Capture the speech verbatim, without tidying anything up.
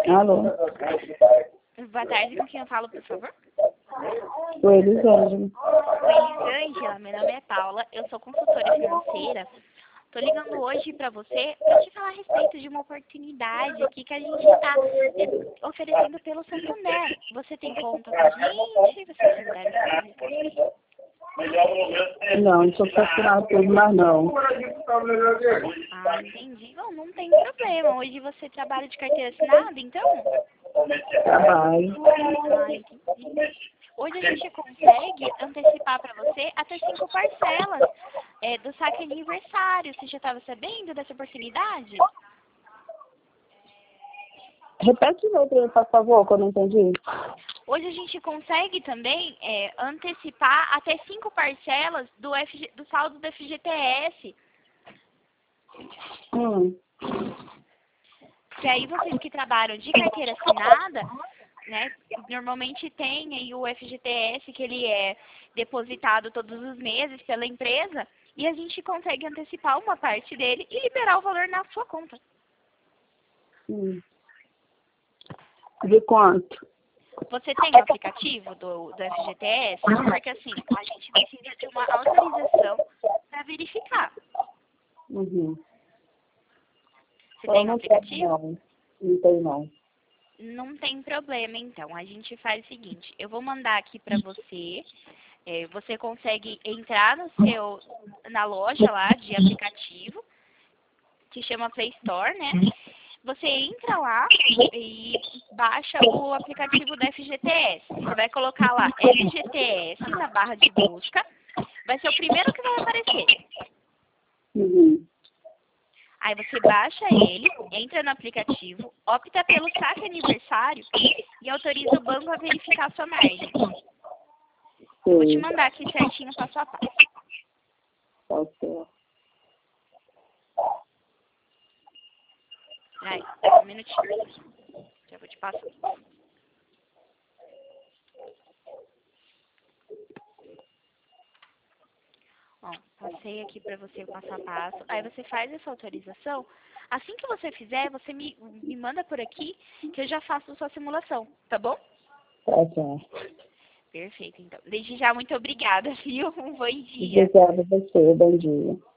Alô? Boa tarde, com quem eu falo, por favor? Oi, Elisângela. Oi, Elisângela, meu nome é Paula, eu sou consultora financeira. Tô ligando hoje para você para te falar a respeito de uma oportunidade aqui que a gente está oferecendo pelo Santander. Você tem conta com a gente? Você considera isso? Não, não sou fascinada por tudo, mas não. Ah, entendi. Bom, não tem problema. Hoje você trabalha de carteira assinada, então? Trabalho. Ah, entendi. Hoje a gente consegue antecipar para você até cinco parcelas é, do saque aniversário. Você já estava sabendo dessa oportunidade? Repete de novo, por favor, que eu não entendi. Hoje a gente consegue também é, antecipar até cinco parcelas do, F G, do saldo do F G T S. Hum. Que aí vocês que trabalham de carteira assinada, né, normalmente tem aí o F G T S que ele é depositado todos os meses pela empresa e a gente consegue antecipar uma parte dele e liberar o valor na sua conta. Hum. De quanto? Você tem o aplicativo do, do F G T S? Porque assim, a gente precisa de uma autorização para verificar. Uhum. Você Eu tem o não aplicativo? tenho, não. Não tem, não. Não tem problema, então. A gente faz o seguinte, eu vou mandar aqui para você, é, você consegue entrar no seu, na loja lá de aplicativo, que chama Play Store, né? Você entra lá e baixa o aplicativo da F G T S. Você vai colocar lá F G T S na barra de busca, vai ser o primeiro que vai aparecer. Uhum. Aí você baixa ele, entra no aplicativo, opta pelo saque aniversário e autoriza o banco a verificar a sua margem. Eu vou te Sim. mandar aqui certinho passo a passo. Tá certo. Aí, um minutinho. Já vou te passar. Ó, passei aqui para você o passo a passo. Aí você faz essa autorização. Assim que você fizer, você me, me manda por aqui que eu já faço a sua simulação, tá bom? Tá certo. Perfeito, então. Desde já, muito obrigada, viu? Um bom dia. Obrigada a você. Bom dia.